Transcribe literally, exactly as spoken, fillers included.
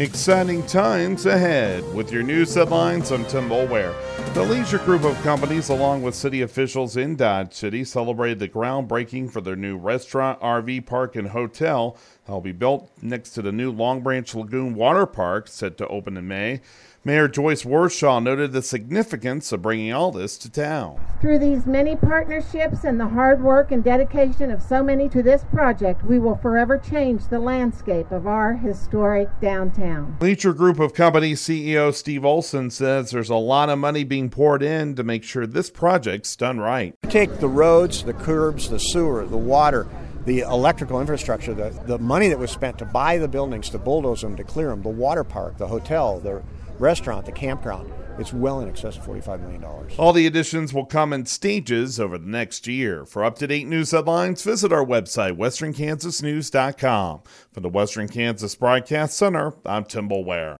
Exciting times ahead. With your news headlines, I'm Tim Boulware. The Leisure Group of companies, along with city officials in Dodge City, celebrated the groundbreaking for their new restaurant, R V park, and hotel that will be built next to the new Long Branch Lagoon Water Park, set to open in May. Mayor Joyce Warshaw noted the significance of bringing all this to town. Through these many partnerships and the hard work and dedication of so many to this project, we will forever change the landscape of our historic downtown. Leisure Group of Companies C E O Steve Olson says there's a lot of money being poured in to make sure this project's done right. Take the roads, the curbs, the sewer, the water, the electrical infrastructure, the, the money that was spent to buy the buildings, to bulldoze them, to clear them, the water park, the hotel, the restaurant, the campground. It's well in excess of forty-five million dollars. All the additions will come in stages over the next year. For up-to-date news headlines, visit our website, western kansas news dot com. For the Western Kansas Broadcast Center, I'm Tim Boulware.